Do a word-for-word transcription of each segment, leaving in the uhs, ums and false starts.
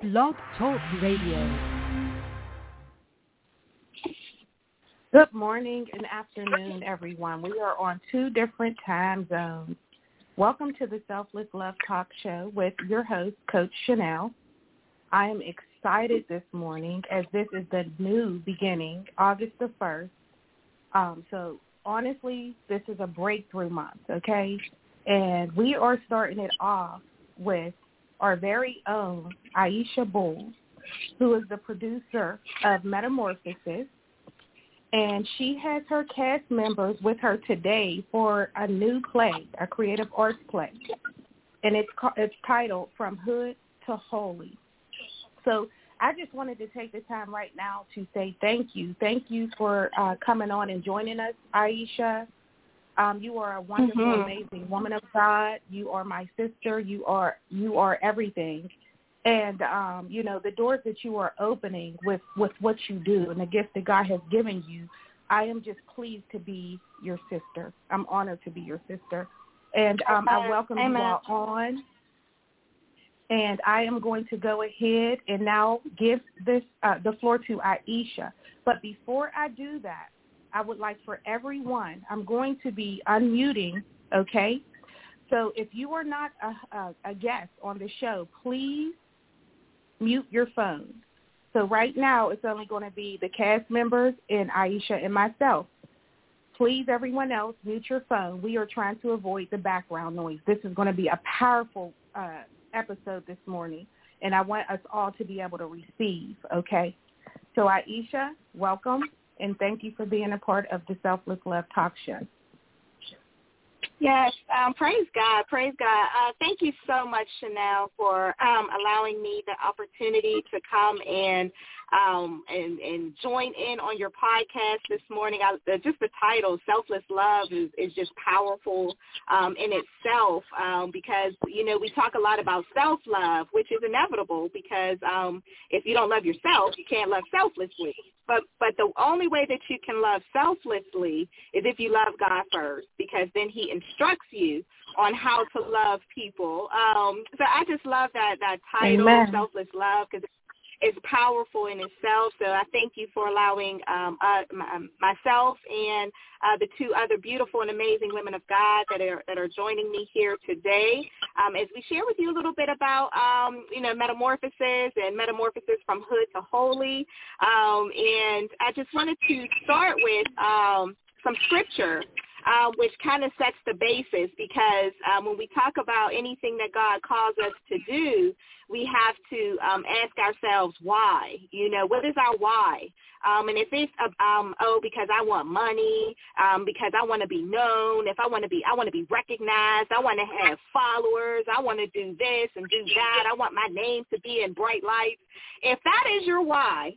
Blog Talk Radio. Good morning and afternoon, everyone. We are on two different time zones. Welcome to the Selfless Love Talk Show with your host, Coach Chanel. I am excited this morning as this is the new beginning, August the first. Um, so honestly, this is a breakthrough month, okay? And we are starting it off with our very own Aisha Bull, who is the producer of Metamorphosis. And she has her cast members with her today for a new play, a creative arts play. And it's it's titled From Hood to Holy. So I just wanted to take the time right now to say thank you. Thank you for uh, coming on and joining us, Aisha. Um, you are a wonderful, mm-hmm. amazing woman of God. You are my sister. You are you are everything. And, um, you know, the doors that you are opening with, with what you do and the gift that God has given you, I am just pleased to be your sister. I'm honored to be your sister. And um, I welcome Amen. You all on. And I am going to go ahead and now give this uh, the floor to Aisha. But before I do that, I would like for everyone, I'm going to be unmuting, okay? So if you are not a, a, a guest on the show, please mute your phone. So right now it's only going to be the cast members and Aisha and myself. Please, everyone else, mute your phone. We are trying to avoid the background noise. This is going to be a powerful uh, episode this morning, and I want us all to be able to receive, okay? So Aisha, welcome, and thank you for being a part of the Selfless Love Talk Show. Yes, um, praise God, praise God. Uh, thank you so much, Chanel, for um, allowing me the opportunity to come and um, and, and join in on your podcast this morning. I, uh, just the title, Selfless Love, is, is just powerful um, in itself um, because, you know, we talk a lot about self-love, which is inevitable because um, if you don't love yourself, you can't love selflessly. But but the only way that you can love selflessly is if you love God first, because then he instructs you on how to love people. Um, so I just love that, that title, Amen. Selfless Love, because it's powerful in itself. So I thank you for allowing um, uh, my, myself and uh, the two other beautiful and amazing women of God that are that are joining me here today um, as we share with you a little bit about, um, you know, metamorphosis and metamorphosis from hood to holy. Um, and I just wanted to start with um, some scripture, uh, which kind of sets the basis because um, when we talk about anything that God calls us to do, we have to um, ask ourselves why. You know, what is our why? Um, and if it's, um, oh, because I want money, um, because I want to be known, if I want to be, I want to be recognized, I want to have followers, I want to do this and do that, I want my name to be in bright lights. If that is your why,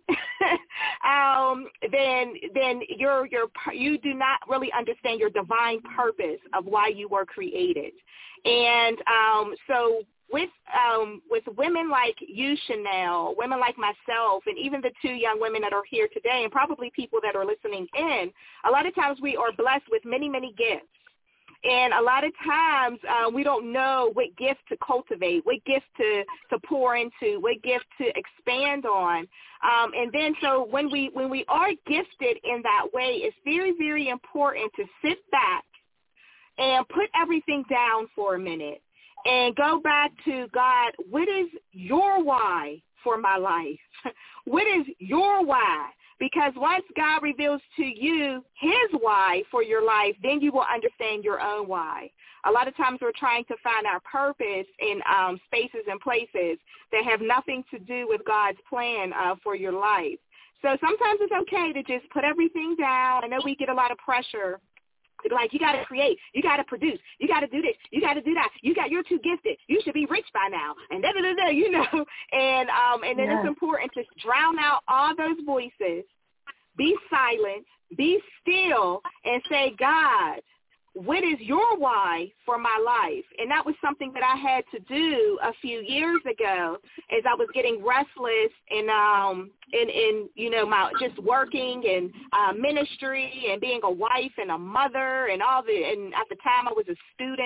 um, then then you're you're you do not really understand your divine purpose of why you were created. And um, so with um, with women like you, Chanel, women like myself, and even the two young women that are here today, and probably people that are listening in, a lot of times we are blessed with many, many gifts. And a lot of times uh, we don't know what gift to cultivate, what gift to, to pour into, what gift to expand on. Um, and then so when we when we are gifted in that way, it's very, very important to sit back and put everything down for a minute and go back to God. What is your why for my life? What is your why? Because once God reveals to you his why for your life, then you will understand your own why. A lot of times we're trying to find our purpose in um, spaces and places that have nothing to do with God's plan uh, for your life. So sometimes it's okay to just put everything down. I know we get a lot of pressure. Like, you got to create, you got to produce, you got to do this, you got to do that, you got, you're too gifted, you should be rich by now, and da da da da, you know, and um, and then yeah. It's important to drown out all those voices, be silent, be still, and say, God, what is your why for my life? And that was something that I had to do a few years ago as I was getting restless in, um, in, in you know, my just working and uh, ministry and being a wife and a mother and all the, and at the time I was a student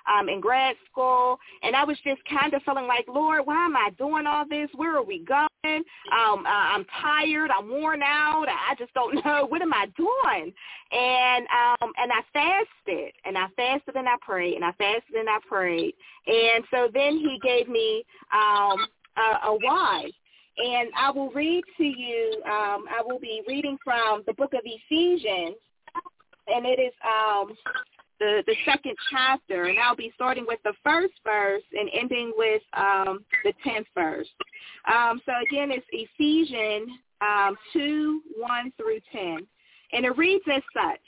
um, in grad school, and I was just kind of feeling like, Lord, why am I doing all this? Where are we going? Um, uh, I'm tired. I'm worn out. I just don't know. What am I doing? And um, and I fasted, and I fasted, and I prayed, and I fasted, and I prayed. And so then he gave me um, a, a why. And I will read to you, um, I will be reading from the book of Ephesians, and it is um, the, the second chapter, and I'll be starting with the first verse and ending with um, the tenth verse. Um, so again, it's Ephesians um, two, one through ten, and it reads as such.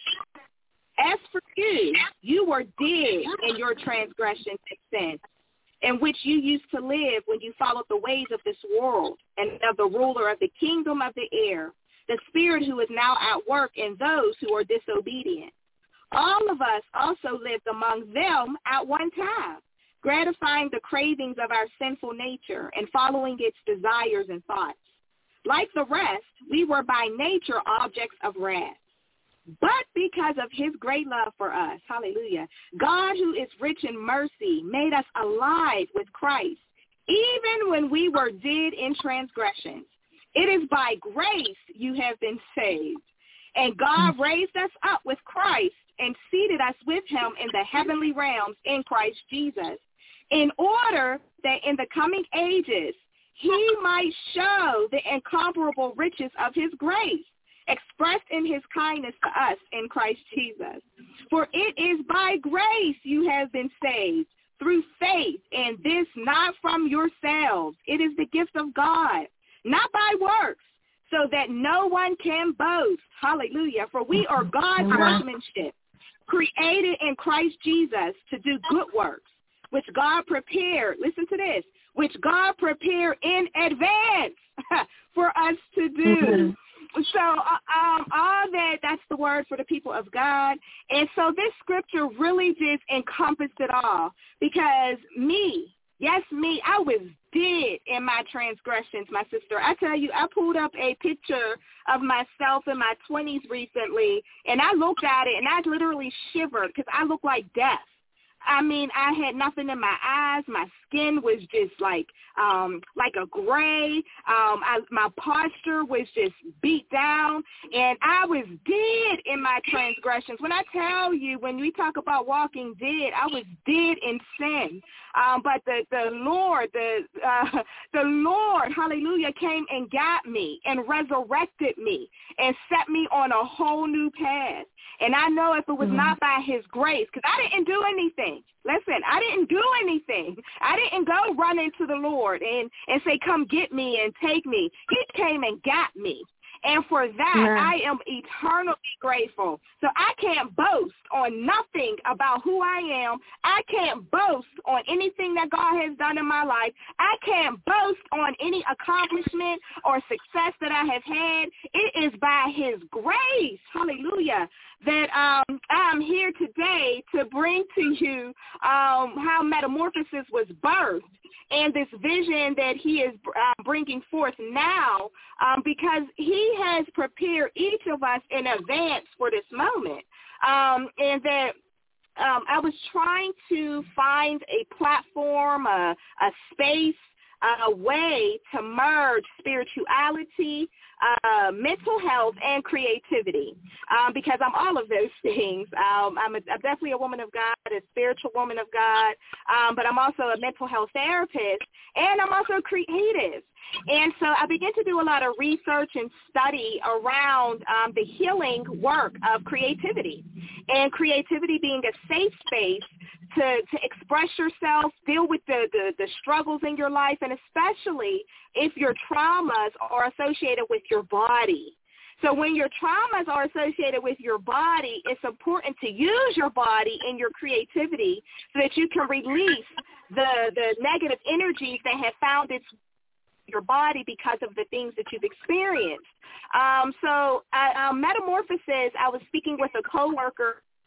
As for you, you were dead in your transgressions and sins, in which you used to live when you followed the ways of this world and of the ruler of the kingdom of the air, the spirit who is now at work in those who are disobedient. All of us also lived among them at one time, gratifying the cravings of our sinful nature and following its desires and thoughts. Like the rest, we were by nature objects of wrath. But because of his great love for us, hallelujah, God, who is rich in mercy, made us alive with Christ, even when we were dead in transgressions. It is by grace you have been saved. And God raised us up with Christ and seated us with him in the heavenly realms in Christ Jesus, in order that in the coming ages he might show the incomparable riches of his grace, expressed in his kindness to us in Christ Jesus. For it is by grace you have been saved, through faith, and this not from yourselves. It is the gift of God, not by works, so that no one can boast. Hallelujah. For we are God's workmanship, created in Christ Jesus to do good works, which God prepared, listen to this, which God prepared in advance for us to do. Mm-hmm. So uh, um, all that, that's the word for the people of God. And so this scripture really just encompassed it all, because me, yes, me, I was dead in my transgressions, my sister. I tell you, I pulled up a picture of myself in my twenties recently, and I looked at it, and I literally shivered because I looked like death. I mean, I had nothing in my eyes. My skin was just like um, like a gray. Um, I, my posture was just beat down, and I was dead in my transgressions. When I tell you, when we talk about walking dead, I was dead in sin. Um, but the, the Lord, the uh, the Lord, hallelujah, came and got me and resurrected me and set me on a whole new path. And I know if it was mm-hmm. not by his grace, because I didn't do anything. Listen, I didn't do anything. I didn't go run into the Lord and, and say, come get me and take me. He came and got me. And for that, yeah. I am eternally grateful. So I can't boast on nothing about who I am. I can't boast on anything that God has done in my life. I can't boast on any accomplishment or success that I have had. It is by his grace, hallelujah, that um, I'm here today to bring to you um, how Metamorphosis was birthed and this vision that he is uh, bringing forth now, um, because he has prepared each of us in advance for this moment. Um, and that um, I was trying to find a platform, a, a space, a way to merge spirituality, uh, mental health, and creativity, um, because I'm all of those things. Um, I'm, a, I'm definitely a woman of God, a spiritual woman of God, um, but I'm also a mental health therapist, and I'm also creative. And so I began to do a lot of research and study around um, the healing work of creativity, and creativity being a safe space to, to express yourself, deal with the, the, the struggles in your life, and especially if your traumas are associated with your body. So when your traumas are associated with your body, it's important to use your body in your creativity so that you can release the, the negative energies that have found its your body because of the things that you've experienced. Um, so uh, uh, Metamorphosis, I was speaking with a coworker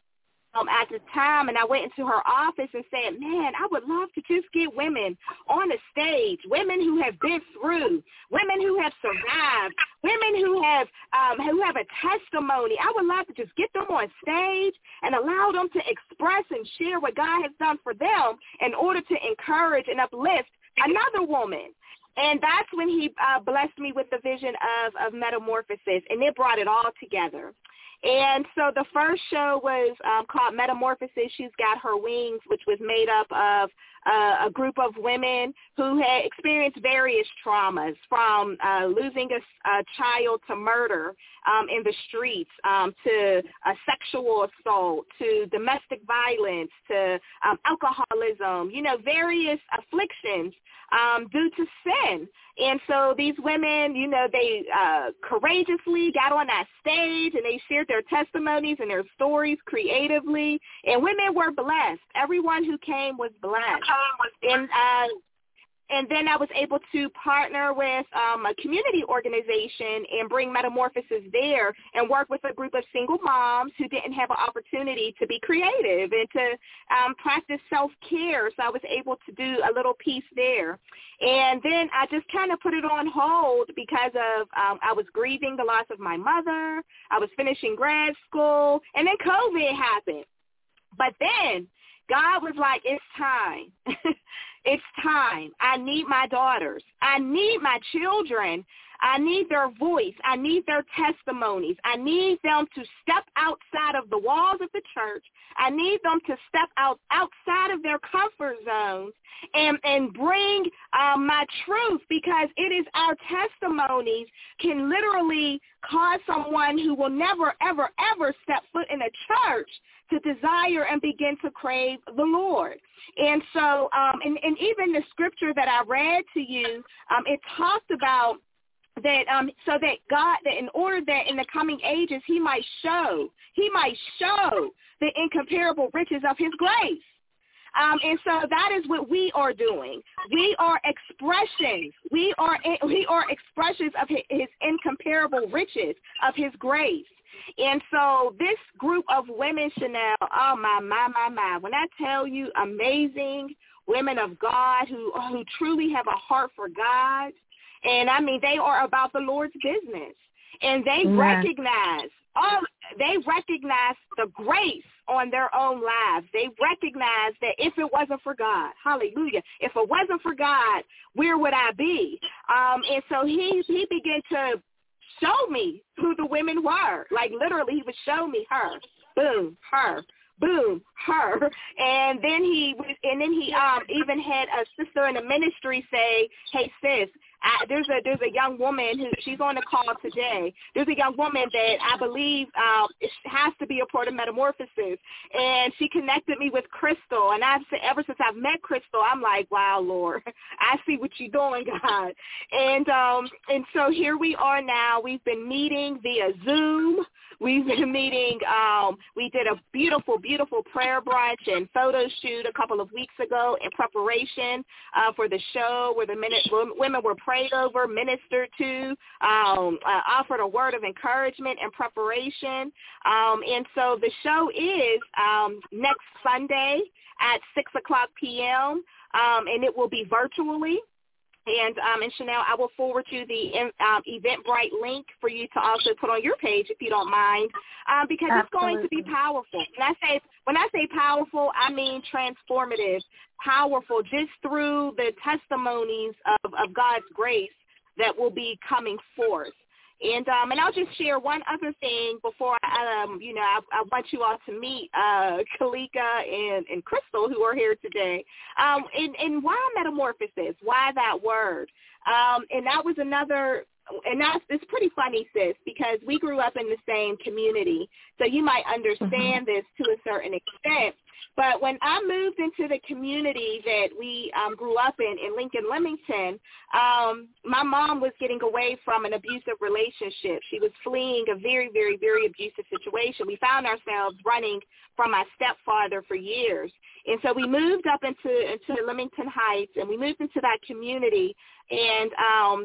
um, at the time, and I went into her office and said, man, I would love to just get women on the stage, women who have been through, women who have survived, women who have um, who have a testimony. I would love to just get them on stage and allow them to express and share what God has done for them in order to encourage and uplift another woman. And that's when he uh, blessed me with the vision of, of Metamorphosis, and it brought it all together. And so the first show was um, called Metamorphosis, She's Got Her Wings, which was made up of uh, a group of women who had experienced various traumas, from uh, losing a, a child to murder um, in the streets, um, to a sexual assault, to domestic violence, to um, alcoholism, you know, various afflictions um, due to sin. And so these women, you know, they uh, courageously got on that stage and they shared their testimonies and their stories creatively. And women were blessed. Everyone who came was blessed. And uh, and then I was able to partner with um, a community organization and bring Metamorphosis there and work with a group of single moms who didn't have an opportunity to be creative and to um, practice self-care. So I was able to do a little piece there. And then I just kind of put it on hold because of um, I was grieving the loss of my mother. I was finishing grad school, and then COVID happened. But then God was like, it's time. It's time. I need my daughters. I need my children. I need their voice. I need their testimonies. I need them to step outside of the walls of the church. I need them to step out outside of their comfort zones and, and bring um, my truth, because it is our testimonies can literally cause someone who will never, ever, ever step foot in a church to desire and begin to crave the Lord. And so, um, and, and even the scripture that I read to you, um, it talked about that um, so that God, that in order that in the coming ages he might show, he might show the incomparable riches of his grace. Um, and so that is what we are doing. We are expressions. We are we are expressions of his, his incomparable riches, of his grace. And so this group of women, Chanel, oh, my, my, my, my, when I tell you amazing women of God who who truly have a heart for God, and, I mean, they are about the Lord's business, and they yeah. recognize, oh, they recognize the grace on their own lives. They recognize that if it wasn't for God, hallelujah, if it wasn't for God, where would I be? Um, and so he, he began to show me who the women were. Like, literally, he would show me her, boom, her, boom, her. And then he and then he um even had a sister in the ministry say, hey, sis, I, there's a there's a young woman who, she's on the call today. There's a young woman that I believe um, has to be a part of Metamorphosis, and she connected me with Crystal. And I've ever since I've met Crystal, I'm like, wow, Lord, I see what you're doing, God. And um, and so here we are now. We've been meeting via Zoom. We've been meeting. Um, we did a beautiful, beautiful prayer brunch and photo shoot a couple of weeks ago in preparation uh, for the show, where the minute, women were prayed over, ministered to, um, uh, offered a word of encouragement and preparation. Um, and so the show is um, next Sunday at six o'clock p.m., um, and it will be virtually. And, um, and Chanel, I will forward you the um, Eventbrite link for you to also put on your page, if you don't mind, um, because Absolutely. It's going to be powerful. When I say when I say powerful, I mean transformative, powerful, just through the testimonies of, of God's grace that will be coming forth. And um, and I'll just share one other thing before I, um, you know, I, I want you all to meet uh, Kalika and, and Crystal, who are here today. Um, and, and why Metamorphosis? Why that word? Um, and that was another, and that's it's pretty funny, sis, because we grew up in the same community, so you might understand mm-hmm. this to a certain extent. But when I moved into the community that we um, grew up in, in Lincoln, Leamington, um, my mom was getting away from an abusive relationship. She was fleeing a very, very, very abusive situation. We found ourselves running from my stepfather for years. And so we moved up into, into Leamington Heights, and we moved into that community. And um,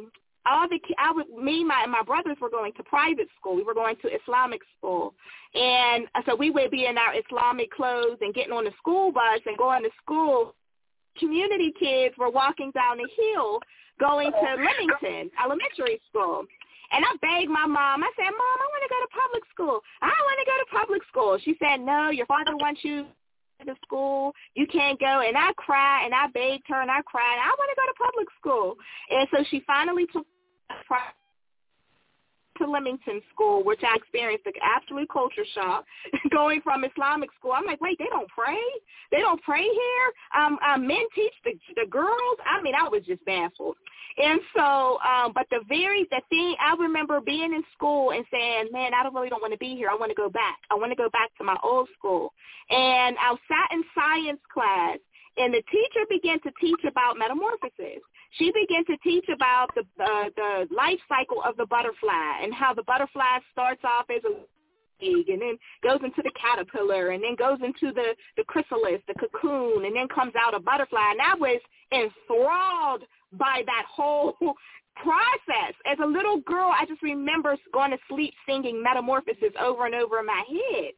all the I would me my my brothers were going to private school. We were going to Islamic school, and so we would be in our Islamic clothes and getting on the school bus and going to school. Community kids were walking down the hill going to Leamington Elementary School. And I begged my mom. I said, Mom, I want to go to public school. I want to go to public school. She said, no, your father wants you to school. You can't go. And I cried, and I begged her, and I cried. I want to go to public school. And so she finally took to Leamington School, which I experienced an absolute culture shock going from Islamic school. I'm like, wait, they don't pray? They don't pray here? Um, uh, men teach the, the girls? I mean, I was just baffled. And so, um, but the very, the thing, I remember being in school and saying, man, I don't really don't want to be here. I want to go back. I want to go back to my old school. And I sat in science class, and the teacher began to teach about metamorphosis. She began to teach about the, uh, the life cycle of the butterfly and how the butterfly starts off as a egg and then goes into the caterpillar and then goes into the, the chrysalis, the cocoon, and then comes out a butterfly. And I was enthralled by that whole process. As a little girl, I just remember going to sleep singing Metamorphosis over and over in my head.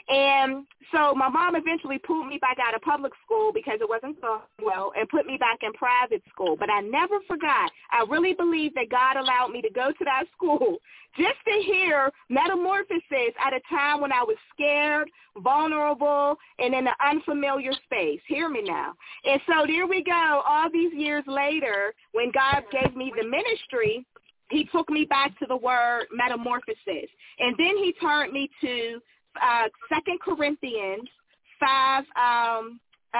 And so my mom eventually pulled me back out of public school because it wasn't going well and put me back in private school. But I never forgot. I really believe that God allowed me to go to that school just to hear Metamorphosis at a time when I was scared, vulnerable, and in an unfamiliar space. Hear me now. And so there we go. All these years later, when God gave me the ministry, he took me back to the word metamorphosis. And then he turned me to uh, Second Corinthians five, um,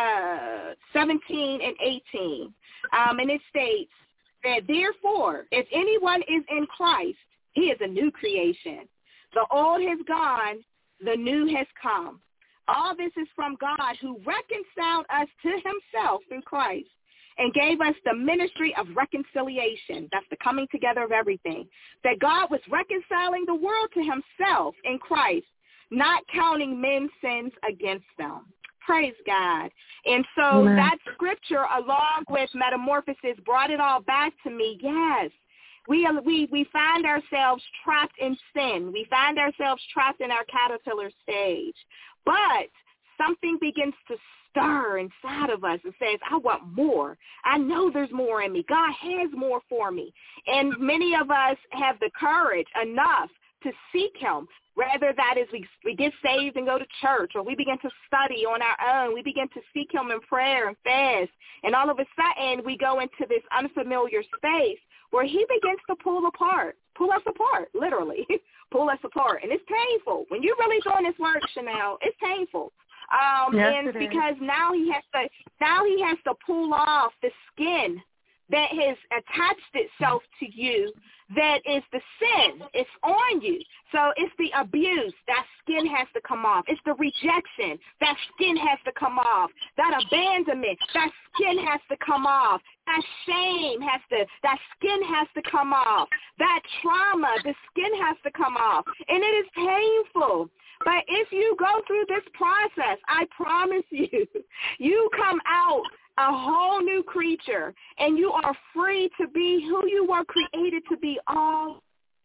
uh, seventeen and eighteen. Um, and it states that, therefore, if anyone is in Christ, he is a new creation. The old has gone, the new has come. All this is from God, who reconciled us to himself through Christ and gave us the ministry of reconciliation. That's the coming together of everything. That God was reconciling the world to himself in Christ, not counting men's sins against them. Praise God. And so Amen. That scripture, along with metamorphosis, brought it all back to me. Yes. We, we we find ourselves trapped in sin. We find ourselves trapped in our caterpillar stage. But something begins to stir inside of us and says, I want more. I know there's more in me. God has more for me. And many of us have the courage enough to seek him. Rather that is we, we get saved and go to church, or we begin to study on our own. We begin to seek him in prayer and fast. And all of a sudden we go into this unfamiliar space where he begins to pull apart, pull us apart, literally, pull us apart. And it's painful. When you're really doing this work, Chanel, it's painful. Um, yes, and it because is. now he has to, now he has to pull off the skin that has attached itself to you, that is the sin. It's on you. So it's the abuse. That skin has to come off. It's the rejection. That skin has to come off. That abandonment. That skin has to come off. That shame has to, that skin has to come off. That trauma, the skin has to come off. And it is painful. But if you go through this process, I promise you, you come out a whole new creature, and you are free to be who you were created to be. All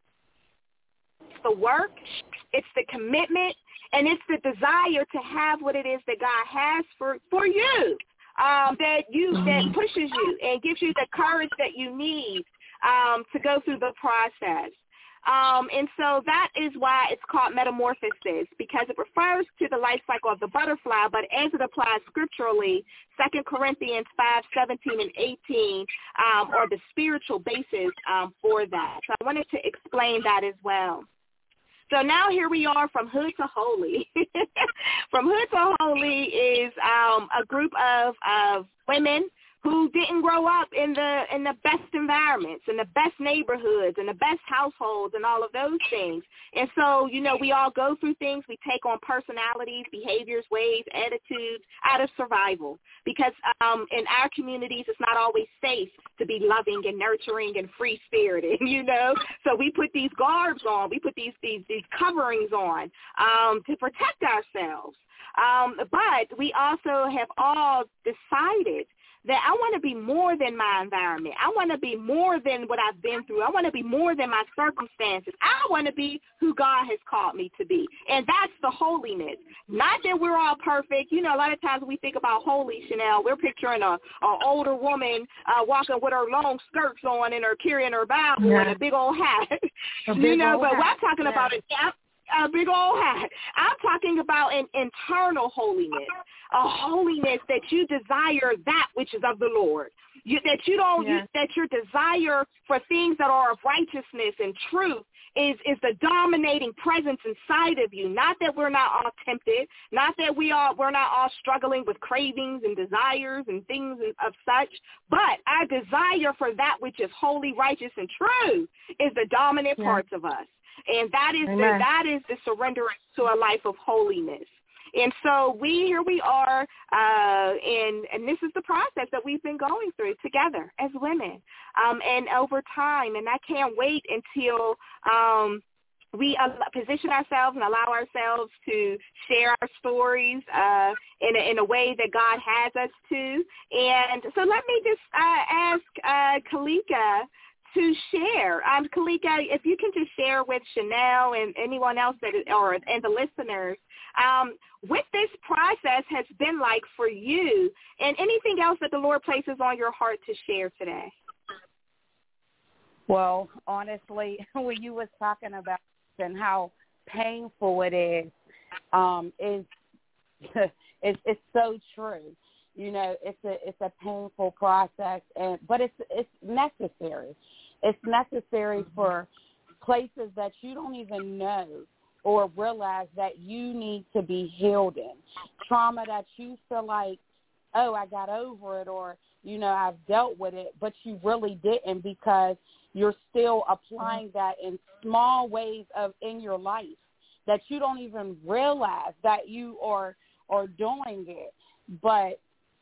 it's the work, it's the commitment, and it's the desire to have what it is that God has for, for you, um, that you that pushes you and gives you the courage that you need um, to go through the process. Um, and so that is why it's called metamorphosis, because it refers to the life cycle of the butterfly, but as it applies scripturally, Second Corinthians five, seventeen and eighteen um, are the spiritual basis um, for that. So I wanted to explain that as well. So now here we are from hood to holy. From hood to holy is um, a group of, of women who didn't grow up in the in the best environments, in the best neighborhoods, in the best households, and all of those things. And so, you know, we all go through things. We take on personalities, behaviors, ways, attitudes out of survival. Because um, in our communities, it's not always safe to be loving and nurturing and free-spirited, you know. So we put these garbs on. We put these these, these coverings on um, to protect ourselves. Um, but we also have all decided that I want to be more than my environment. I want to be more than what I've been through. I want to be more than my circumstances. I want to be who God has called me to be. And that's the holiness. Not that we're all perfect. You know, a lot of times we think about holy, Chanel, we're picturing a, a older woman uh, walking with her long skirts on and her carrying her Bible yeah. and a big old hat. A big you know, old but hat. what I'm talking yeah. about is a big old hat. I'm talking about an internal holiness, a holiness that you desire that which is of the Lord. You, that you don't, yeah. you, that your desire for things that are of righteousness and truth is, is the dominating presence inside of you. Not that we're not all tempted, not that we are, we're not all struggling with cravings and desires and things of such, but our desire for that which is holy, righteous, and true is the dominant yeah. parts of us. And that is the, that is the surrenderance to a life of holiness. And so we here we are, uh, and and this is the process that we've been going through together as women, um, and over time. And I can't wait until um, we uh, position ourselves and allow ourselves to share our stories uh, in a, in a way that God has us to. And so let me just uh, ask uh, Kalika to share. Um, Kalika, if you can just share with Chanel and anyone else that is, or and the listeners, um, what this process has been like for you, and anything else that the Lord places on your heart to share today. Well, honestly, when you was talking about and how painful it is, um, is it's, it's so true. You know, it's a it's a painful process, and but it's it's necessary. It's necessary for places that you don't even know or realize that you need to be healed in. Trauma that you feel like, oh, I got over it, or, you know, I've dealt with it, but you really didn't, because you're still applying that in small ways of in your life that you don't even realize that you are, are doing it. But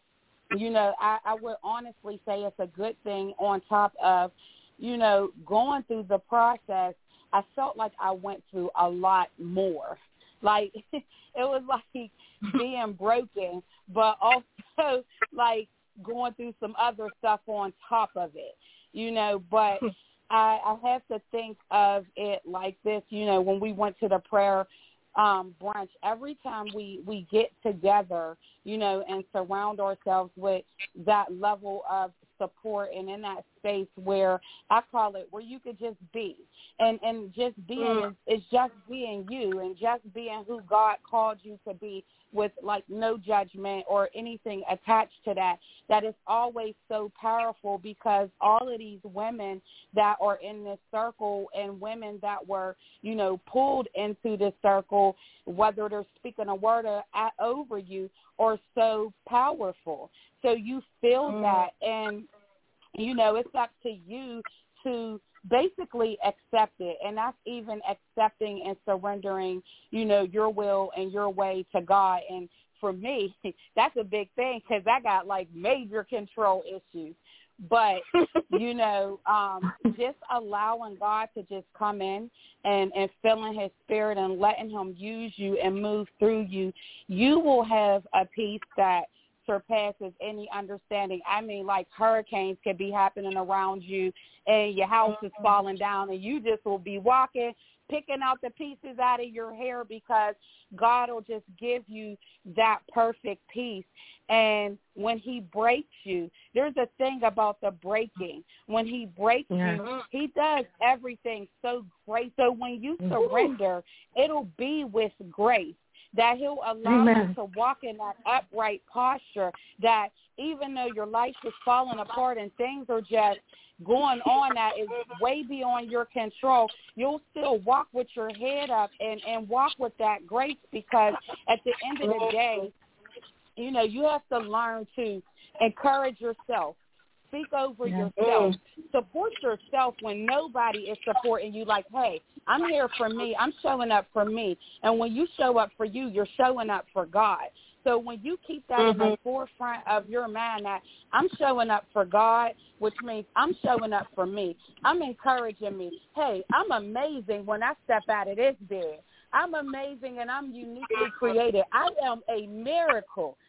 you know, I, I would honestly say it's a good thing on top of, you know, going through the process. I felt like I went through a lot more. Like, it was like being broken, but also like going through some other stuff on top of it, you know. But I, I have to think of it like this, you know, when we went to the prayer Um, brunch, every time we, we get together, you know, and surround ourselves with that level of support and in that space where I call it where you could just be. And, and just being mm. is, is just being you and just being who God called you to be, with like no judgment or anything attached to that. That is always so powerful, because all of these women that are in this circle and women that were, you know, pulled into this circle, whether they're speaking a word or, at, over you, are so powerful. So you feel mm. that, and, you know, it's up to you to basically accept it. And that's even accepting and surrendering, you know, your will and your way to God. And for me, that's a big thing, because I got like major control issues. But, you know, um, just allowing God to just come in and, and feeling his spirit and letting him use you and move through you, you will have a peace that surpasses any understanding. I mean, like hurricanes could be happening around you and your house is falling down, and you just will be walking, picking out the pieces out of your hair, because God will just give you that perfect peace. And when he breaks you, there's a thing about the breaking. When he breaks yeah. you, he does everything so great. So when you surrender, it'll be with grace, that he'll allow Amen. You to walk in that upright posture, that even though your life is falling apart and things are just going on that is way beyond your control, you'll still walk with your head up and, and walk with that grace, because at the end of the day, you know, you have to learn to encourage yourself. Speak over yeah. yourself. Support yourself when nobody is supporting you. Like, hey, I'm here for me. I'm showing up for me. And when you show up for you, you're showing up for God. So when you keep that mm-hmm. in the forefront of your mind, that I'm showing up for God, which means I'm showing up for me. I'm encouraging me. Hey, I'm amazing when I step out of this bed. I'm amazing and I'm uniquely created. I am a miracle.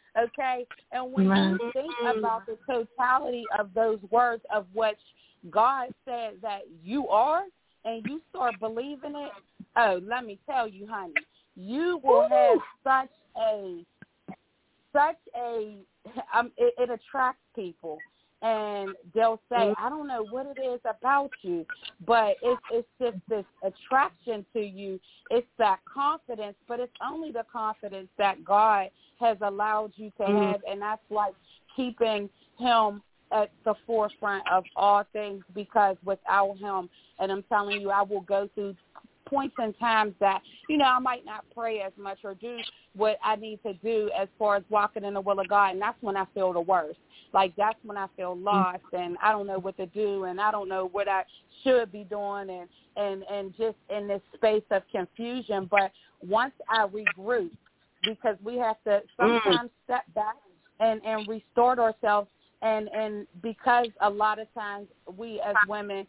okay? And when you think about the totality of those words of what God said that you are, and you start believing it, oh, let me tell you, honey, you will have such a, such a, um, it, it attracts people. And they'll say, I don't know what it is about you, but it's, it's just this attraction to you. It's that confidence, but it's only the confidence that God has allowed you to have, and that's like keeping him at the forefront of all things, because without him, and I'm telling you, I will go through points and times that, you know, I might not pray as much or do what I need to do as far as walking in the will of God, and that's when I feel the worst. Like, that's when I feel lost, and I don't know what to do, and I don't know what I should be doing, and, and, and just in this space of confusion. But once I regroup, because we have to sometimes step back and, and restore ourselves, and, and because a lot of times we as women,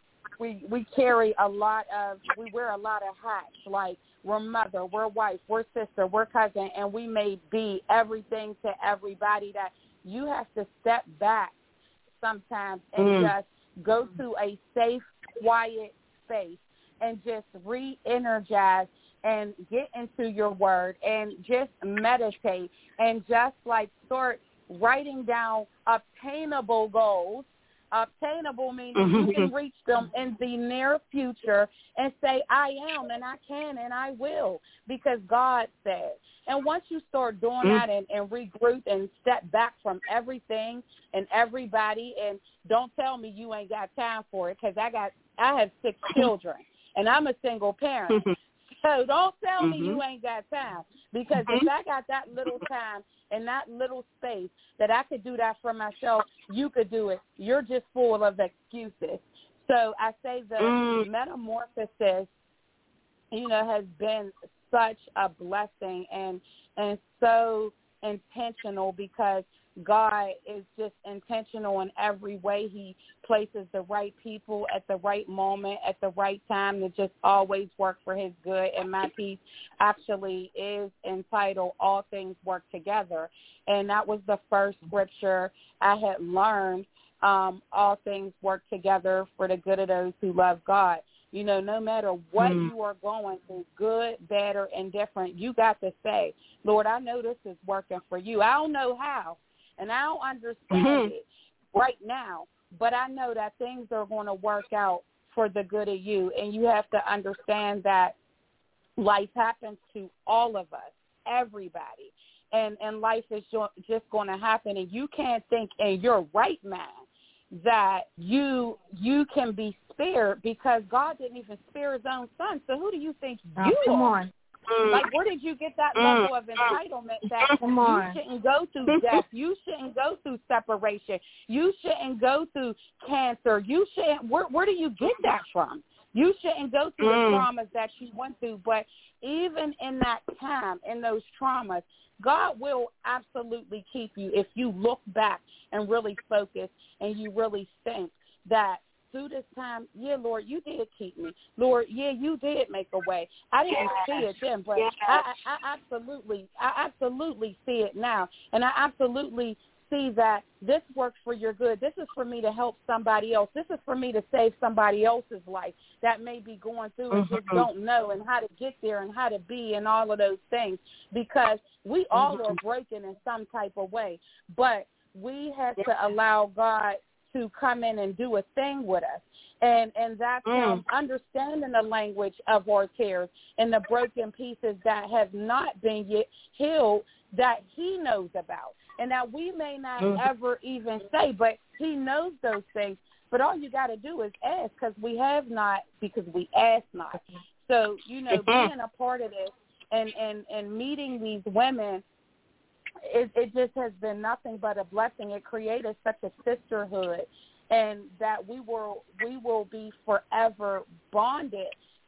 we we carry a lot of, we wear a lot of hats, like we're mother, we're wife, we're sister, we're cousin, and we may be everything to everybody. That you have to step back sometimes and mm. just go to a safe, quiet space and just re-energize and get into your word and just meditate and just like start writing down obtainable goals. Obtainable means mm-hmm. you can reach them in the near future and say, I am, and I can, and I will, because God said. And once you start doing mm-hmm. that and, and regroup and step back from everything and everybody, and don't tell me you ain't got time for it, because I got, I have six children, and I'm a single parent. So don't tell mm-hmm. me you ain't got time, because mm-hmm. if I got that little time and that little space that I could do that for myself, you could do it. You're just full of excuses. So I say the mm. metamorphosis, you know, has been such a blessing and and so intentional, because God is just intentional in every way. He places the right people at the right moment, at the right time, to just always work for his good. And my piece actually is entitled, All Things Work Together. And that was the first scripture I had learned. Um, all things work together for the good of those who love God. You know, no matter what mm. you are going through, good, bad, or indifferent, you got to say, Lord, I know this is working for you. I don't know how, and I don't understand mm-hmm. it right now, but I know that things are going to work out for the good of you. And you have to understand that life happens to all of us, everybody, and, and life is just going to happen. And you can't think in your right mind that you you can be spared, because God didn't even spare his own son. So who do you think oh, you come are? On. Like, where did you get that level of entitlement that Come you on. shouldn't go through death? You shouldn't go through separation. You shouldn't go through cancer. You shouldn't. Where, where do you get that from? You shouldn't go through mm. the traumas that you went through. But even in that time, in those traumas, God will absolutely keep you if you look back and really focus and you really think that through this time, yeah, Lord, you did keep me. Lord, yeah, you did make a way. I didn't yes. see it then, but yes. I, I, I absolutely, I absolutely see it now. And I absolutely see that this works for your good. This is for me to help somebody else. This is for me to save somebody else's life that may be going through and mm-hmm. just don't know and how to get there and how to be and all of those things, because we all mm-hmm. are breaking in some type of way. But we have to allow God to come in and do a thing with us. And and that's mm. um, understanding the language of our tears and the broken pieces that have not been yet healed, that he knows about. And that we may not mm. ever even say, but he knows those things. But all you got to do is ask, because we have not, because we ask not. So, you know, being a part of this and, and, and meeting these women, It, it just has been nothing but a blessing. It created such a sisterhood, and that we will we will be forever bonded,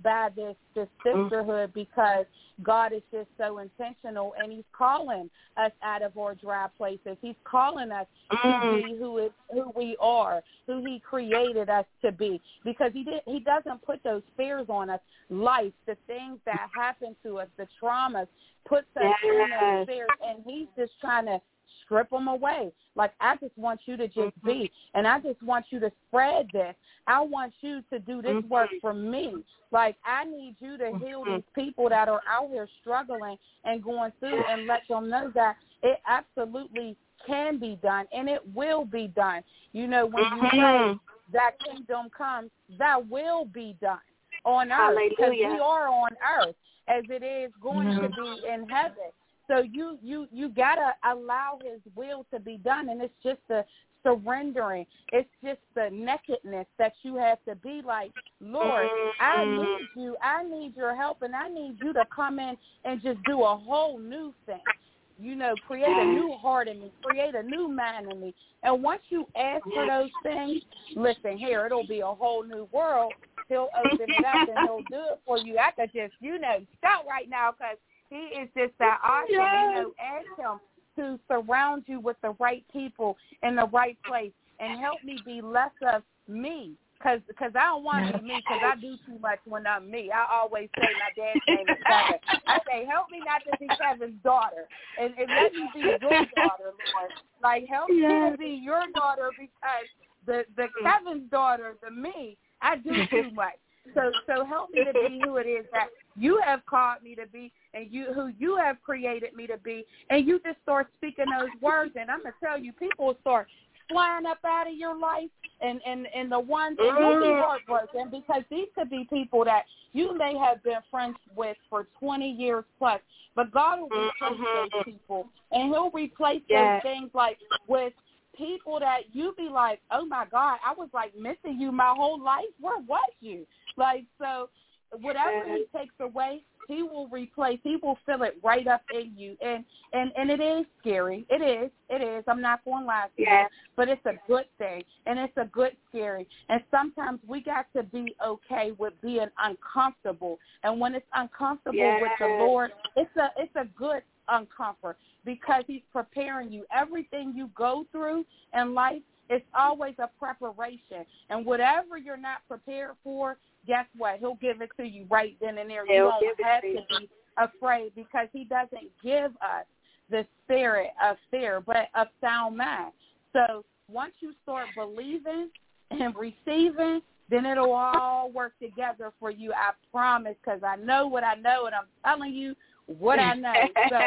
by this, this sisterhood because God is just so intentional, and he's calling us out of our dry places. He's calling us to be who it, who we are, who he created us to be, because he did, he doesn't put those fears on us. Life, the things that happen to us, the traumas, puts us yes. in those fears, and he's just trying to strip them away. Like, I just want you to just mm-hmm. be, and I just want you to spread this. I want you to do this mm-hmm. work for me. Like, I need you to heal mm-hmm. these people that are out here struggling and going through, and let them know that it absolutely can be done, and it will be done. You know, when mm-hmm. you pray that kingdom comes, that will be done on earth, because we are on earth as it is going mm-hmm. to be in heaven. So you, you, you got to allow his will to be done, and it's just the surrendering. It's just the nakedness that you have to be like, Lord, I need you. I need your help, and I need you to come in and just do a whole new thing. You know, create a new heart in me, create a new mind in me. And once you ask for those things, listen here, it'll be a whole new world. He'll open it up, and he'll do it for you. I could just, you know, stop right now, because he is just that awesome. Yes. You know, ask him to surround you with the right people in the right place, and help me be less of me, because because I don't want to be me, because I do too much when I'm me. I always say my dad's name is Kevin. I say, help me not to be Kevin's daughter, and, and let me be your daughter, Lord. Like, help yes. me to be your daughter, because the, the Kevin's daughter, the me, I do too much. So so help me to be who it is that you have called me to be, and you who you have created me to be, and you just start speaking those words, and I'm going to tell you, people will start flying up out of your life, and, and, and the ones, and you'll be heartbroken, because these could be people that you may have been friends with for twenty years plus, but God will replace those people, and he'll replace yes. those things like with people that you be like, oh my God, I was like missing you my whole life. Where was you? Like, so whatever he takes away, he will replace, he will fill it right up in you. And, and, and it is scary. It is. It is. I'm not going to lie to you. But it's a good thing. And it's a good scary. And sometimes we got to be okay with being uncomfortable. And when it's uncomfortable yes. with the Lord, it's a it's a good uncomfort, because he's preparing you. Everything you go through in life, it's always a preparation. And whatever you're not prepared for, guess what? He'll give it to you right then and there. You He'll don't have to, to be afraid, because he doesn't give us the spirit of fear, but of sound mind. So once you start believing and receiving, then it'll all work together for you. I promise, because I know what I know, and I'm telling you what I know. So,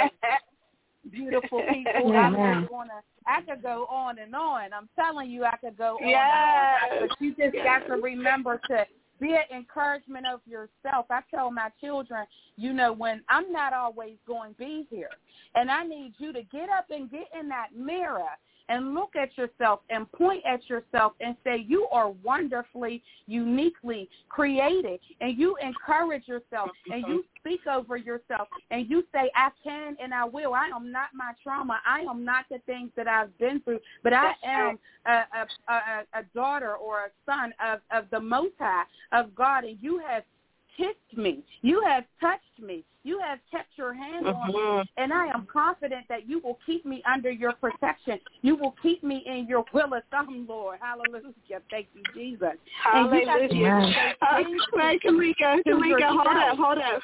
beautiful people, yeah, I just wanna, I could go on and on. I'm telling you, I could go on yes. and on. But you just yes. got to remember to be an encouragement of yourself. I tell my children, you know, when I'm not always going to be here, and I need you to get up and get in that mirror and look at yourself and point at yourself and say, you are wonderfully, uniquely created. And you encourage yourself, and you speak over yourself, and you say, I can and I will. I am not my trauma. I am not the things that I've been through, but I am a, a, a, a daughter or a son of, of the Most High, of God, and you have kissed me. You have touched me. You have kept your hand mm-hmm. on me, and I am confident that you will keep me under your protection. You will keep me in your will of thumb, Lord. Hallelujah. Thank you, Jesus. Hallelujah. Uh, wait, Kalika, Kalika, hold up, hold up.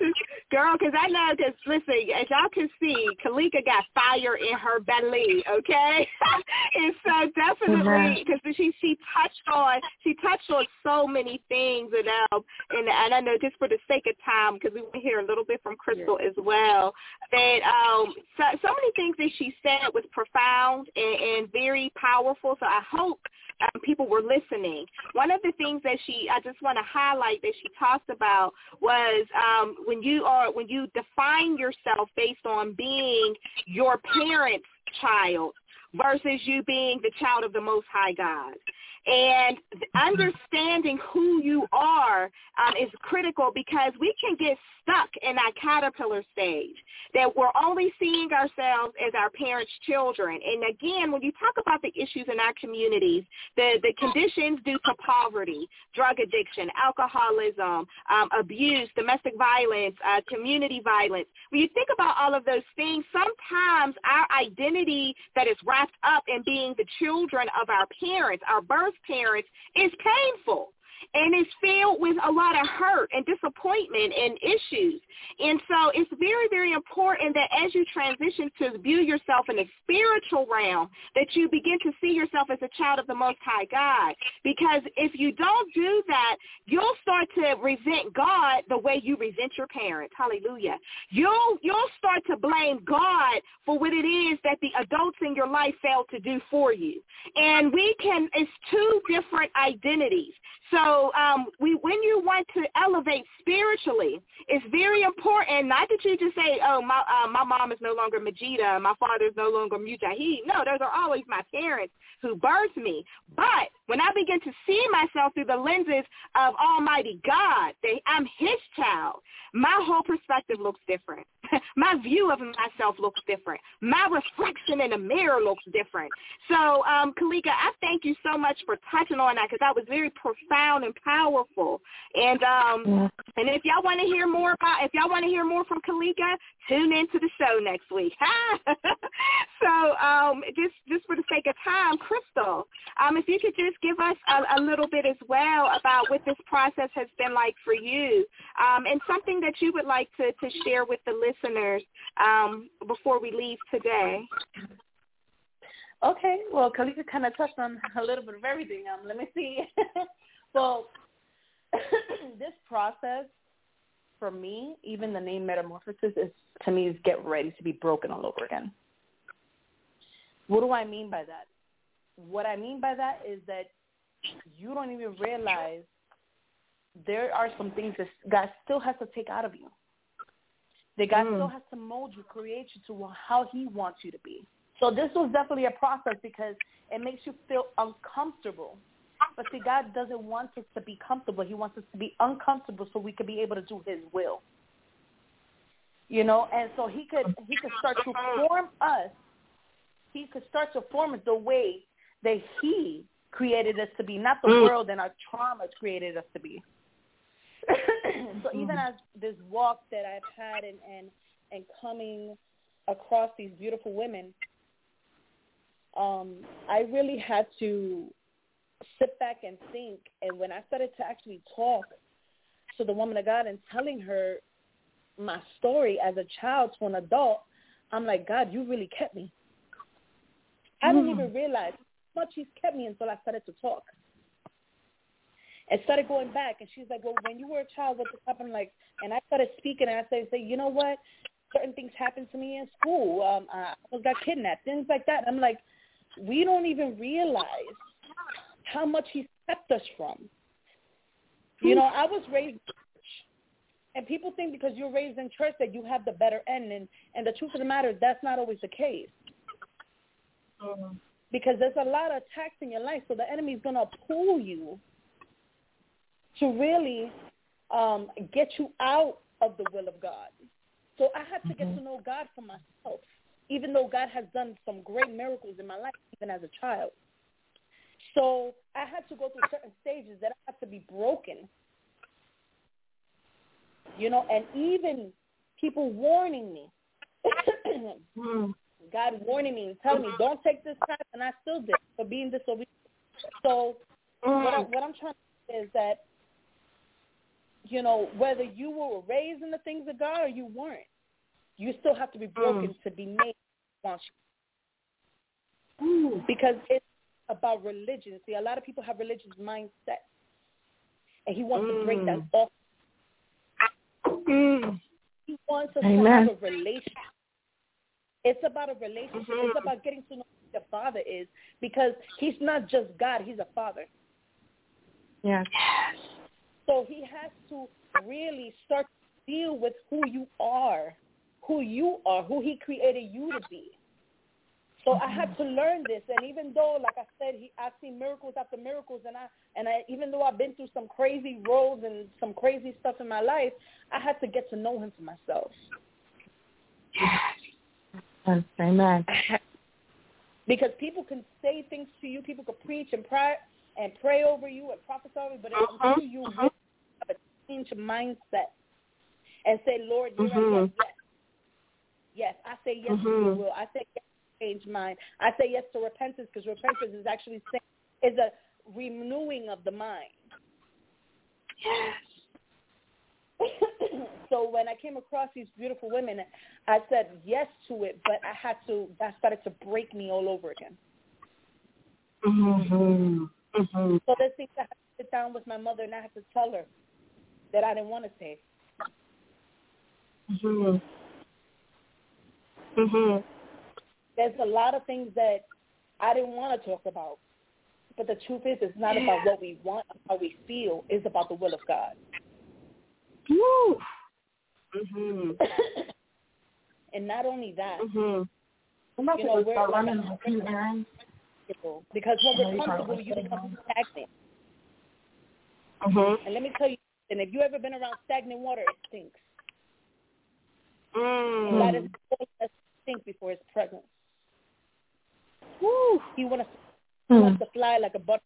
Girl, because I know, because, listen, as y'all can see, Kalika got fire in her belly, okay? And so definitely, because she, she touched on, she touched on so many things, and, um, and, and I know just for the sake of time, because we want to hear a little bit from Crystal yeah. as well, that um, so, so many things that she said was profound and, and very powerful. So I hope um, people were listening. One of the things that she, I just want to highlight that she talked about was um, when you are when you define yourself based on being your parent's child versus you being the child of the Most High God. And understanding who you are um, is critical, because we can get stuck in that caterpillar stage, that we're only seeing ourselves as our parents' children. And again, when you talk about the issues in our communities, the, the conditions due to poverty, drug addiction, alcoholism, um, abuse, domestic violence, uh, community violence, when you think about all of those things, sometimes our identity that is wrapped up in being the children of our parents, our birth parents, is painful. And it's filled with a lot of hurt and disappointment and issues. And so it's very, very important that as you transition to view yourself in the spiritual realm, that you begin to see yourself as a child of the Most High God. Because if you don't do that, you'll start to resent God the way you resent your parents. Hallelujah. You'll, you'll start to blame God for what it is that the adults in your life failed to do for you. And we can, it's two different identities. So um, we, when you want to elevate spiritually, it's very important not that you just say, oh, my uh, my mom is no longer Majida, my father is no longer Mujahid. No, those are always my parents who birthed me. But when I begin to see myself through the lenses of Almighty God, that I'm his child, my whole perspective looks different. My view of myself looks different. My reflection in the mirror looks different. So, um, Kalika, I thank you so much for touching on that, because that was very profound and powerful. And um, yeah. and if y'all want to hear more about, if y'all want to hear more from Kalika, tune into the show next week. so, um, just just for the sake of time, Crystal, um, if you could just give us a, a little bit as well about what this process has been like for you, um, and something that you would like to, to share with the listeners um, before we leave today. Okay, well, Kalika kind of touched on a little bit of everything. Um, let me see. Well, this process, for me, even the name metamorphosis, is to me is get ready to be broken all over again. What do I mean by that? What I mean by that is that you don't even realize there are some things that God still has to take out of you. That God mm. still has to mold you, create you to how he wants you to be. So this was definitely a process, because it makes you feel uncomfortable. But see, God doesn't want us to be comfortable. He wants us to be uncomfortable so we could be able to do his will. You know, and so he could he could start to form us. He could start to form us the way that he created us to be, not the mm. world and our traumas created us to be. So even as this walk that I've had and, and, and coming across these beautiful women, um, I really had to sit back and think. And when I started to actually talk to the woman of God and telling her my story as a child to an adult, I'm like, God, you really kept me. I didn't even realize how much he's kept me until I started to talk. And started going back, and she's like, well, when you were a child, what happened? Like, and I started speaking, and I started saying, you know what? Certain things happened to me in school. Um, I almost got kidnapped, things like that. I'm like, we don't even realize how much he's kept us from. You know, I was raised in church, and people think because you're raised in church that you have the better end, and, and the truth of the matter is that's not always the case. Mm-hmm. Because there's a lot of attacks in your life, so the enemy's going to pull you to really um, get you out of the will of God. So I had to get to know God for myself, even though God has done some great miracles in my life, even as a child. So I had to go through certain stages that I had to be broken. You know, and even people warning me, God warning me and telling me, don't take this path, and I still did for being disobedient. So what, I, what I'm trying to say is that, you know, whether you were raised in the things of God or you weren't, you still have to be broken mm. to be made mm. because it's about religion. See, a lot of people have religious mindset, and he wants mm. to break that off. Mm. He wants us Amen. to have a relationship. It's about a relationship. Mm-hmm. It's about getting to know who the Father is, because he's not just God, he's a Father. Yeah. So he has to really start to deal with who you are, who you are, who he created you to be. So I had to learn this, and even though, like I said, he, I've seen miracles after miracles, and I, and I, even though I've been through some crazy roads and some crazy stuff in my life, I had to get to know him for myself. Yes. Amen. Because people can say things to you, people can preach and pray and pray over you and prophesy over you, but uh-huh. until you uh-huh. really have a change of mindset and say, Lord, you're uh-huh. right, yes, yes, I say yes uh-huh. to your will. I say yes to change mind. I say yes to repentance, because repentance is actually saying, is a renewing of the mind. Yes. So when I came across these beautiful women, I said yes to it, but I had to, that started to break me all over again. Mm-hmm. Mm-hmm. So there's things I had to sit down with my mother, and I had to tell her that I didn't want to say. Mm-hmm. Mm-hmm. There's a lot of things that I didn't want to talk about. But the truth is, it's not about what we want or how we feel. It's about the will of God. Woo. Mm-hmm. And not only that, mm-hmm. you know, we're like because when we're comfortable, you become stagnant. Mm-hmm. And let me tell you, and if you ever been around stagnant water, it stinks. Mm. And God is calling us to stink before His presence. Woo. He wants us, he wants us to fly like a butterfly.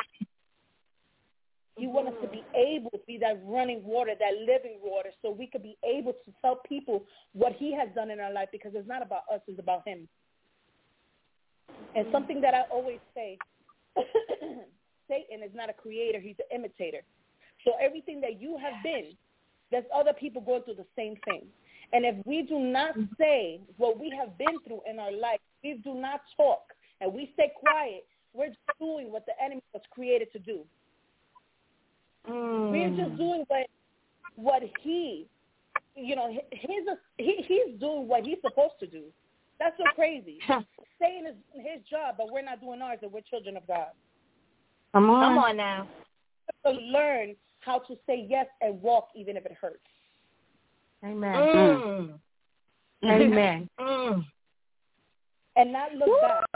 He wants us to be able to be that running water, that living water, so we could be able to tell people what He has done in our life, because it's not about us, it's about Him. And something that I always say, Satan is not a creator, he's an imitator. So everything that you have been, there's other people going through the same thing. And if we do not say what we have been through in our life, we do not talk, and we stay quiet, we're just doing what the enemy was created to do. Mm. We're just doing what what he, you know, his, he, he's doing what he's supposed to do. That's so crazy. Satan is doing his job, but we're not doing ours, and we're children of God. Come on. Come on now. To learn how to say yes and walk even if it hurts. Amen. Mm. Amen. Mm. And not look Woo. back.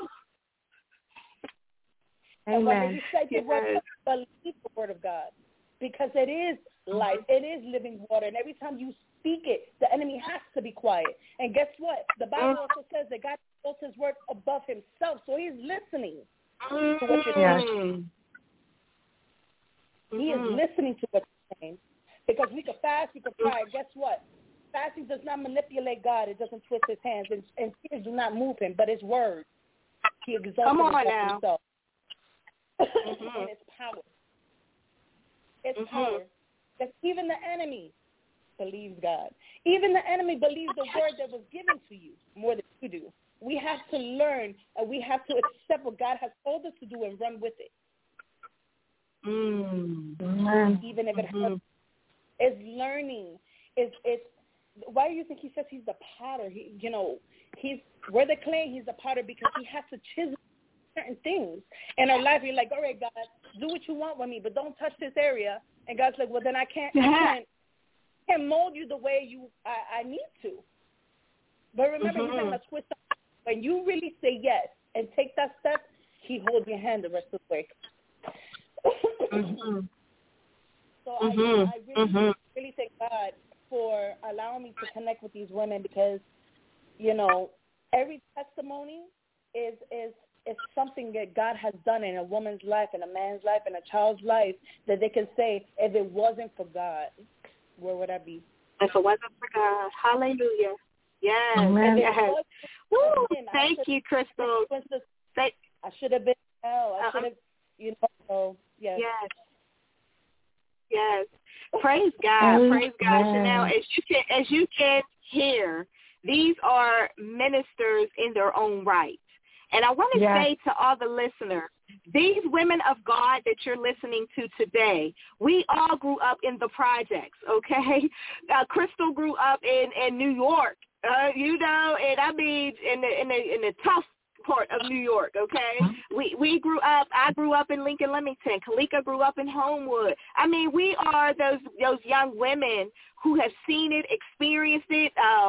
Amen. And when you say the yes. word, believe the word of God, because it is life, it is living water, and every time you speak it, the enemy has to be quiet. And guess what? The Bible also says that God holds His word above Himself, so He's listening mm. to what you're saying. Mm. He is listening to what you're saying, because we could fast, we could pray. Guess what? Fasting does not manipulate God; it doesn't twist His hands, and, and tears do not move Him, but His word, He exalts Come on now. Himself. Mm-hmm. And it's power. It's mm-hmm. power. Because even the enemy believes God. Even the enemy believes the word that was given to you more than you do. We have to learn, and we have to accept what God has told us to do and run with it. Mm. Even if it mm-hmm. hurts. It's learning. It's, it's, why do you think He says He's the potter? He, you know, he's we're the clay, He's the potter, because He has to chisel certain things in our life. You're like, all right, God, do what you want with me, but don't touch this area. And God's like, well, then I can't, I can't, I can't mold you the way you I, I need to. But remember, mm-hmm. He's not going to twist up. When you really say yes and take that step, He holds your hand the rest of the way. mm-hmm. So mm-hmm. I, I really, mm-hmm. really thank God for allowing me to connect with these women, because, you know, every testimony is is it's something that God has done in a woman's life, in a man's life, in a child's life, that they can say, if it wasn't for God, where would I be? If it wasn't for God. Hallelujah. Yes. Amen. yes. Woo. Him, Thank you, Crystal. I should have been hell. I should have, you know, so, yes. Yes. Yes. Praise God. Amen. Praise God. Chanel, as you can, as you can hear, these are ministers in their own right. And I want to yes. say to all the listeners, these women of God that you're listening to today, we all grew up in the projects, okay? Uh, Crystal grew up in, in New York, uh, you know, and I mean in the, in the, in the tough part of New York, okay? We we grew up, I grew up in Lincoln, Leamington. Kalika grew up in Homewood. I mean, we are those those young women who have seen it, experienced it, um,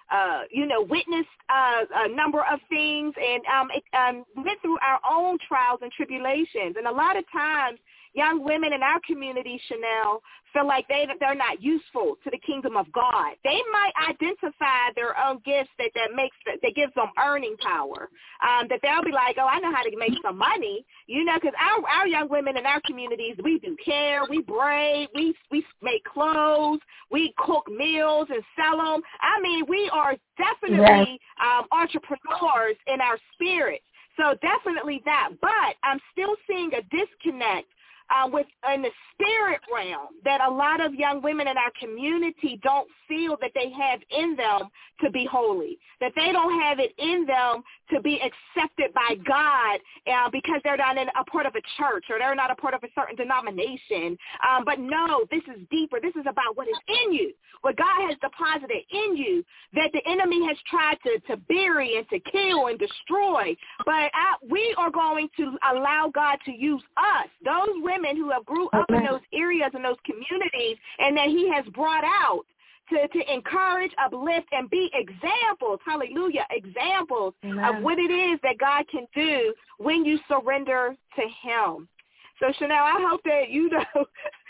uh, you know, witnessed uh, a number of things and um, it, um, went through our own trials and tribulations. And a lot of times, young women in our community, Chanel, feel like they, they're not useful to the kingdom of God. They might identify their own gifts that, that makes that gives them earning power, um, that they'll be like, oh, I know how to make some money, you know, because our, our young women in our communities, we do hair, we braid, we, we make clothes, we cook meals and sell them. I mean, we are definitely um, entrepreneurs in our spirit. So definitely that. But I'm still seeing a disconnect Uh, with in the spirit realm that a lot of young women in our community don't feel that they have in them to be holy, that they don't have it in them to be accepted by God uh, because they're not in a part of a church or they're not a part of a certain denomination. Um, but no, this is deeper. This is about what is in you, what God has deposited in you that the enemy has tried to, to bury and to kill and destroy. But I, we are going to allow God to use us, those women who have grew up in those areas and those communities, and that he has brought out to, to encourage, uplift, and be examples, hallelujah, examples Amen. Of what it is that God can do when you surrender to him. So, Chanel, I hope that you know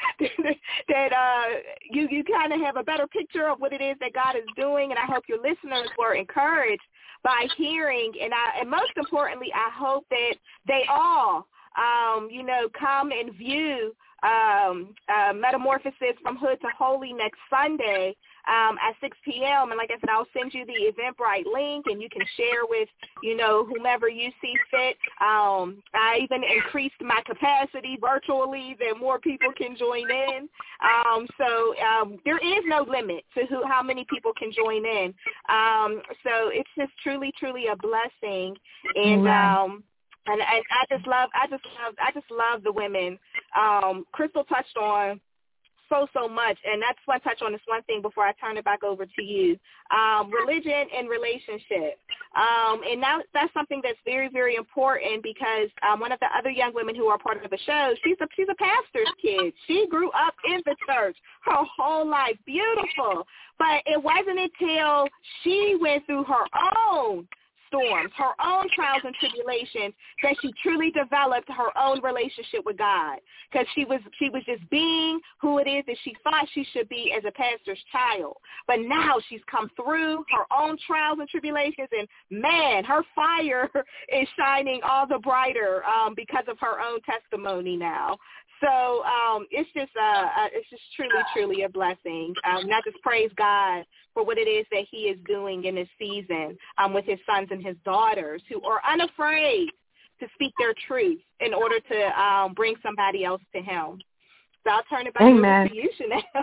that uh, you, you kind of have a better picture of what it is that God is doing, and I hope your listeners were encouraged by hearing, and, I, and most importantly, I hope that they all Um, you know, come and view um, uh, Metamorphosis from Hood to Holy next Sunday um, at six p.m. And like I said, I'll send you the Eventbrite link, and you can share with, you know, whomever you see fit. Um, I even increased my capacity virtually that more people can join in. Um, so um, there is no limit to who, how many people can join in. Um, so it's just truly, truly a blessing. And um And I, I just love, I just love, I just love the women. Um, Crystal touched on so, so much, and that's one touch on this one thing before I turn it back over to you. Um, religion and relationship, um, and now that's something that's very, very important because um, one of the other young women who are part of the show, she's a she's a pastor's kid. She grew up in the church her whole life, beautiful. But it wasn't until she went through her own storms, her own trials and tribulations, that she truly developed her own relationship with God, because she was she was just being who it is that she thought she should be as a pastor's child. But now she's come through her own trials and tribulations, and man, her fire is shining all the brighter um, because of her own testimony now. So um, it's just uh, uh, it's just truly, truly a blessing. Um, and I just praise God for what it is that he is doing in this season um, with his sons and his daughters who are unafraid to speak their truth in order to um, bring somebody else to him. So I'll turn it back Amen. Over to you, Chanel.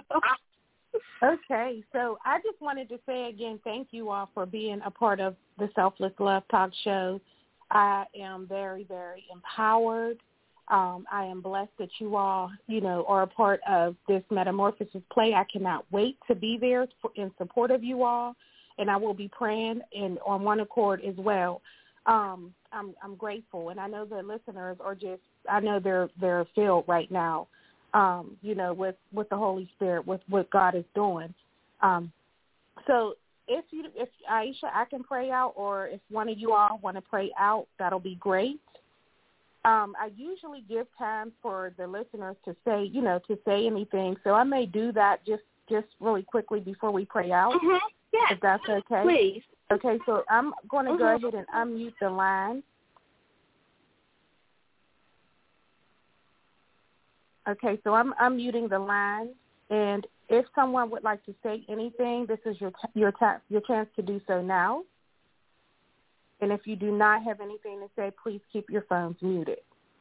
Okay, so I just wanted to say again, thank you all for being a part of the Selfless Love Talk Show. I am very, very empowered. Um, I am blessed that you all, you know, are a part of this Metamorphosis play. I cannot wait to be there for, in support of you all, and I will be praying and on one accord as well. Um, I'm, I'm grateful, and I know the listeners are just, I know they're they're filled right now, um, you know, with, with the Holy Spirit, with what God is doing. Um, so if you, if Aisha, I can pray out, or if one of you all want to pray out, that'll be great. Um, I usually give time for the listeners to say, you know, to say anything. So I may do that just, just really quickly before we pray out, mm-hmm. yes. if that's okay. Please. Okay, so I'm going to mm-hmm. go ahead and unmute the line. Okay, so I'm unmuting the line, and if someone would like to say anything, this is your t- your ta- your chance to do so now. And if you do not have anything to say, please keep your phones muted.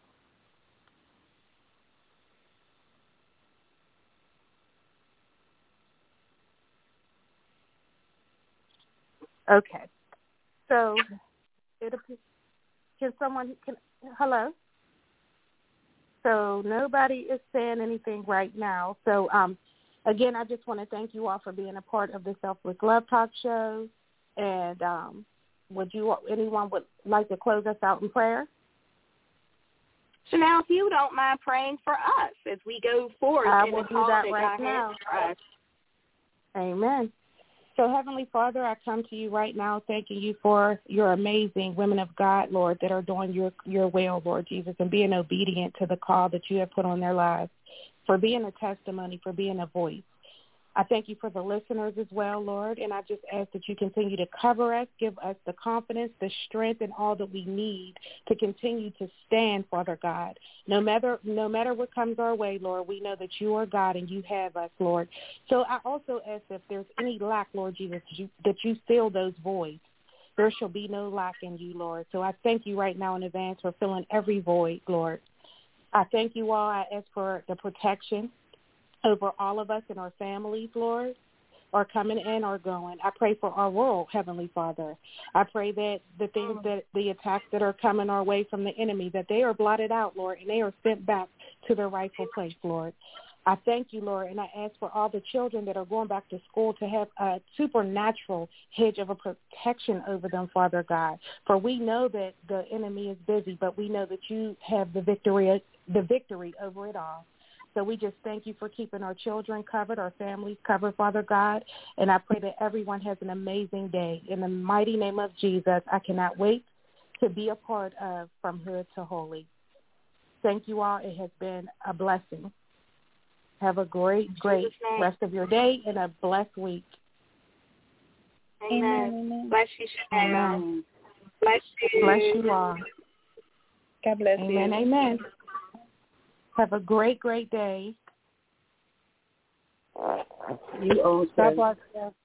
Okay. So, it appears, can someone, can, hello? So nobody is saying anything right now. So, um, again, I just want to thank you all for being a part of the Selfless Love Talk Show. And um, would you, anyone would like to close us out in prayer? So now, if you don't mind praying for us as we go forward I in will the do that that right God now. has for us. Amen. So, Heavenly Father, I come to you right now thanking you for your amazing women of God, Lord, that are doing your, your will, Lord Jesus, and being obedient to the call that you have put on their lives, for being a testimony, for being a voice. I thank you for the listeners as well, Lord, and I just ask that you continue to cover us, give us the confidence, the strength, and all that we need to continue to stand, Father God. No matter no matter what comes our way, Lord, we know that you are God and you have us, Lord. So I also ask if there's any lack, Lord Jesus, that you, that you fill those voids. There shall be no lack in you, Lord. So I thank you right now in advance for filling every void, Lord. I thank you all. I ask for the protection over all of us and our families, Lord, or coming in or going. I pray for our world, Heavenly Father. I pray that the things that the attacks that are coming our way from the enemy, that they are blotted out, Lord, and they are sent back to their rightful place, Lord. I thank you, Lord, and I ask for all the children that are going back to school to have a supernatural hedge of a protection over them, Father God. For we know that the enemy is busy, but we know that you have the victory, the victory over it all. So we just thank you for keeping our children covered, our families covered, Father God. And I pray that everyone has an amazing day. In the mighty name of Jesus, I cannot wait to be a part of From Hood to Holy. Thank you all. It has been a blessing. Have a great, great rest of your day and a blessed week. Amen. Amen. Bless you, Chanel. Amen. Bless you. Bless you all. God bless amen, you. Amen. Amen. Have a great, great day. You also. God bless you.